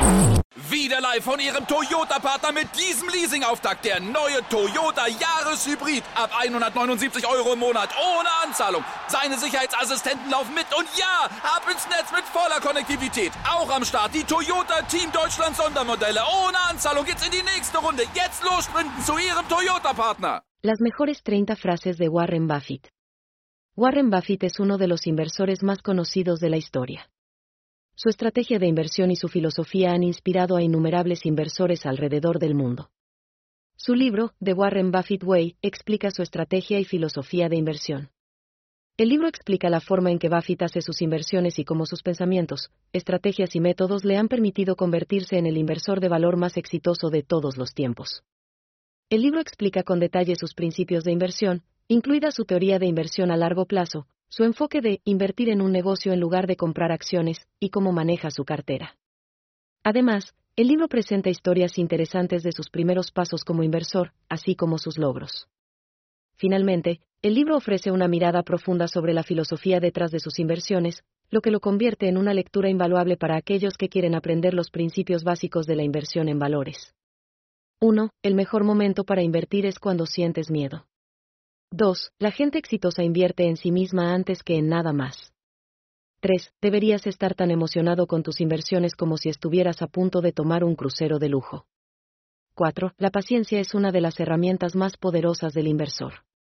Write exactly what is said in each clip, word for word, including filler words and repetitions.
Wieder live von Ihrem Toyota-Partner mit diesem Leasing-Auftakt. Der neue Toyota Jahreshybrid. Ab hundertneunundsiebzig Euro im Monat. Ohne Anzahlung. Seine Sicherheitsassistenten laufen mit. Und ja, ab ins Netz mit voller Konnektivität. Auch am Start die Toyota Team Deutschland Sondermodelle. Ohne Anzahlung geht's in die nächste Runde. Jetzt los sprinten zu Ihrem Toyota-Partner. Las mejores treinta frases de Warren Buffett. Warren Buffett es uno de los inversores más conocidos de la historia. Su estrategia de inversión y su filosofía han inspirado a innumerables inversores alrededor del mundo. Su libro, The Warren Buffett Way, explica su estrategia y filosofía de inversión. El libro explica la forma en que Buffett hace sus inversiones y cómo sus pensamientos, estrategias y métodos le han permitido convertirse en el inversor de valor más exitoso de todos los tiempos. El libro explica con detalle sus principios de inversión, incluida su teoría de inversión a largo plazo, su enfoque de invertir en un negocio en lugar de comprar acciones, y cómo maneja su cartera. Además, el libro presenta historias interesantes de sus primeros pasos como inversor, así como sus logros. Finalmente, el libro ofrece una mirada profunda sobre la filosofía detrás de sus inversiones, lo que lo convierte en una lectura invaluable para aquellos que quieren aprender los principios básicos de la inversión en valores. uno. El mejor momento para invertir es cuando sientes miedo. dos. La gente exitosa invierte en sí misma antes que en nada más. tres. Deberías estar tan emocionado con tus inversiones como si estuvieras a punto de tomar un crucero de lujo. cuatro. La paciencia es una de las herramientas más poderosas del inversor.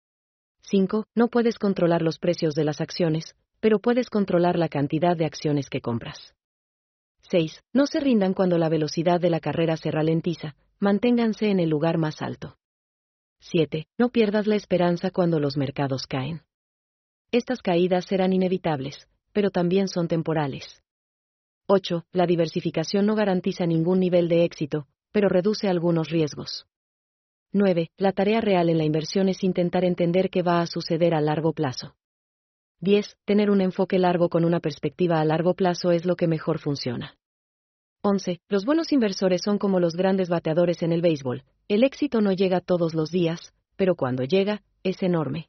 cinco. No puedes controlar los precios de las acciones, pero puedes controlar la cantidad de acciones que compras. seis. No se rindan cuando la velocidad de la carrera se ralentiza, manténganse en el lugar más alto. siete. No pierdas la esperanza cuando los mercados caen. Estas caídas serán inevitables, pero también son temporales. ocho. La diversificación no garantiza ningún nivel de éxito, pero reduce algunos riesgos. nueve. La tarea real en la inversión es intentar entender qué va a suceder a largo plazo. diez. Tener un enfoque largo con una perspectiva a largo plazo es lo que mejor funciona. once. Los buenos inversores son como los grandes bateadores en el béisbol. El éxito no llega todos los días, pero cuando llega, es enorme.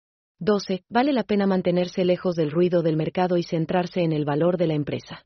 doce. Vale la pena mantenerse lejos del ruido del mercado y centrarse en el valor de la empresa.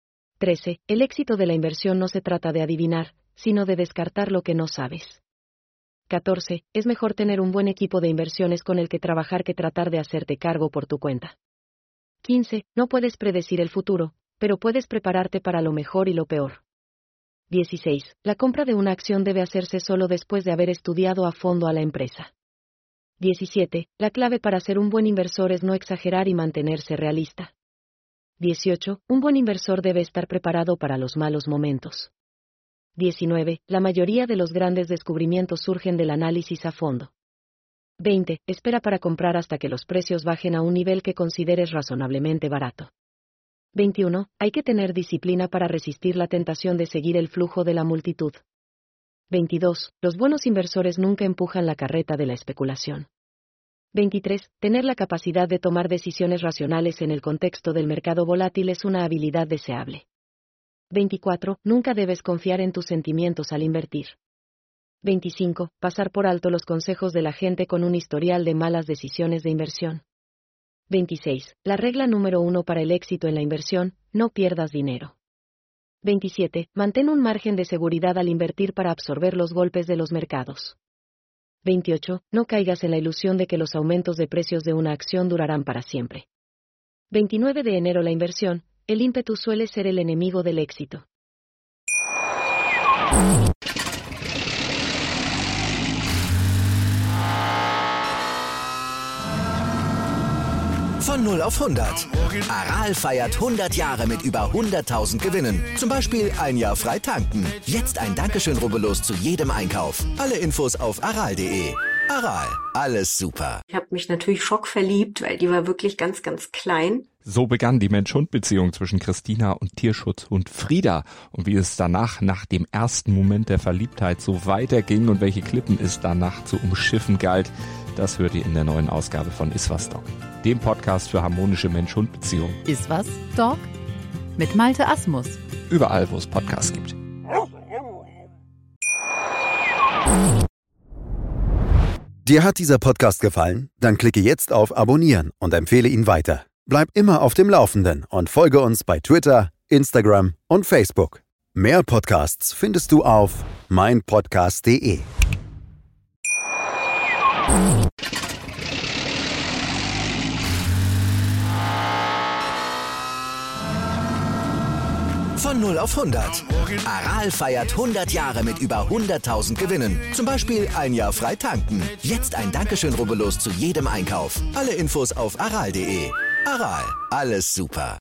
trece. El éxito de la inversión no se trata de adivinar, sino de descartar lo que no sabes. catorce. Es mejor tener un buen equipo de inversiones con el que trabajar que tratar de hacerte cargo por tu cuenta. quince. No puedes predecir el futuro, pero puedes prepararte para lo mejor y lo peor. dieciséis. La compra de una acción debe hacerse solo después de haber estudiado a fondo a la empresa. diecisiete. La clave para ser un buen inversor es no exagerar y mantenerse realista. dieciocho. Un buen inversor debe estar preparado para los malos momentos. diecinueve. La mayoría de los grandes descubrimientos surgen del análisis a fondo. veinte. Espera para comprar hasta que los precios bajen a un nivel que consideres razonablemente barato. veintiuno. Hay que tener disciplina para resistir la tentación de seguir el flujo de la multitud. veintidós. Los buenos inversores nunca empujan la carreta de la especulación. veintitrés. Tener la capacidad de tomar decisiones racionales en el contexto del mercado volátil es una habilidad deseable. veinticuatro. Nunca debes confiar en tus sentimientos al invertir. veinticinco. Pasar por alto los consejos de la gente con un historial de malas decisiones de inversión. veintiséis. La regla número uno para el éxito en la inversión: no pierdas dinero. veintisiete. Mantén un margen de seguridad al invertir para absorber los golpes de los mercados. veintiocho. No caigas en la ilusión de que los aumentos de precios de una acción durarán para siempre. veintinueve de enero. La inversión, el ímpetu suele ser el enemigo del éxito. Von null auf hundert. Aral feiert hundert Jahre mit über hunderttausend Gewinnen. Zum Beispiel ein Jahr frei tanken. Jetzt ein Dankeschön, rubbellos zu jedem Einkauf. Alle Infos auf aral punkt de. Aral, alles super. Ich habe mich natürlich schockverliebt, weil die war wirklich ganz, ganz klein. So begann die Mensch-Hund-Beziehung zwischen Christina und Tierschutzhund Frieda. Und wie es danach, nach dem ersten Moment der Verliebtheit, so weiterging und welche Klippen es danach zu umschiffen galt, das hört ihr in der neuen Ausgabe von Iswas Dog, dem Podcast für harmonische Mensch-Hund-Beziehungen. Iswas Dog? Mit Malte Asmus. Überall, wo es Podcasts gibt. Dir hat dieser Podcast gefallen? Dann klicke jetzt auf Abonnieren und empfehle ihn weiter. Bleib immer auf dem Laufenden und folge uns bei Twitter, Instagram und Facebook. Mehr Podcasts findest du auf meinpodcast punkt de. Von null auf hundert. Aral feiert hundert Jahre mit über hunderttausend Gewinnen. Zum Beispiel ein Jahr frei tanken. Jetzt ein Dankeschön, rubbellos zu jedem Einkauf. Alle Infos auf aral punkt de. Aral, alles super.